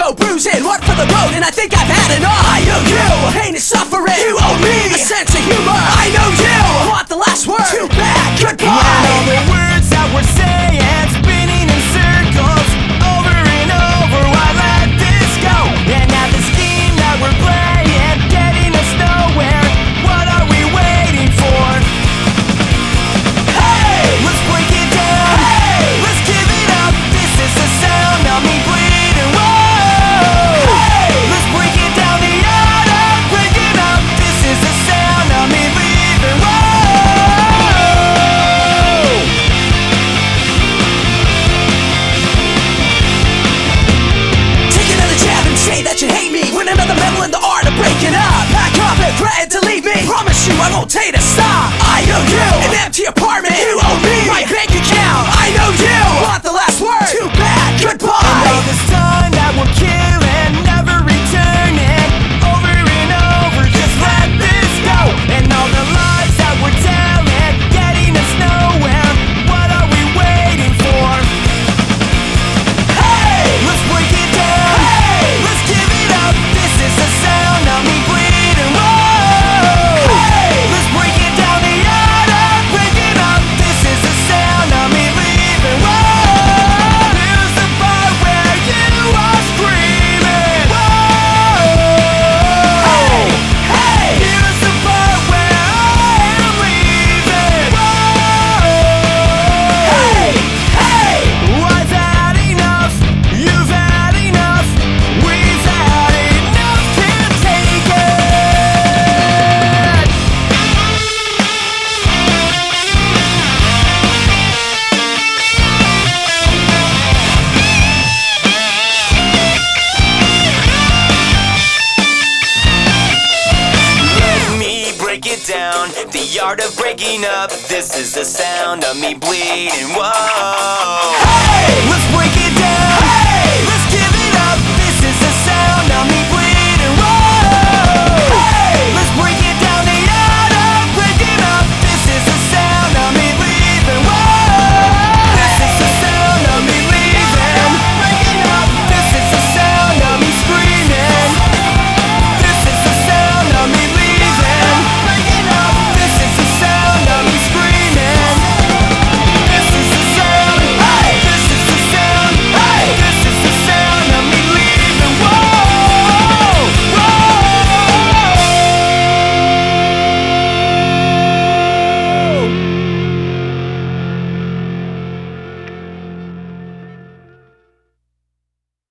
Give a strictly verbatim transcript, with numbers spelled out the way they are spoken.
go bruising, one for the road, and I think I've had enough. I know you, pain and suffering, you owe me a sense of humor. I know you want the last word, too bad, goodbye. And all the words that we're saying, spinning in circles, over and over, why let this go? And now the scheme that we're playing, getting us nowhere, what are we waiting for? Hey, let's break it down. Hey, let's give it up. This is the sound of me bleeding. Whoa. Hey, let's break it down. The art of breaking up. This is the sound of me leaving. Whoa. Take another jab and say that you hate me. Win another medal in the art of breaking up. Pack up and threaten to leave me. Promise you I won't tell you to stop. I know you, an empty apartment. You owe me my bank account. I know you want the last word. Too bad, goodbye. And all this time that we're killing, never returning, over and over, just let this go. And all the lies that we're telling, getting us nowhere, what are we waiting for? Hey, let's break it down. Hey, let's give it up. This is the sound of me bleeding. Whoa. Hey, let's break it down. The art of breaking up. This is the sound of me leaving. Whoa. Here's the part where you are screaming. Whoa. Hey, hey. Here's the part where I am leaving. Whoa. Hey, hey. I've had enough. You've had enough. We've had enough. Can't take it. Let me break it down. The art of breaking up. This is the sound of me bleeding. Whoa. Hey, let's break it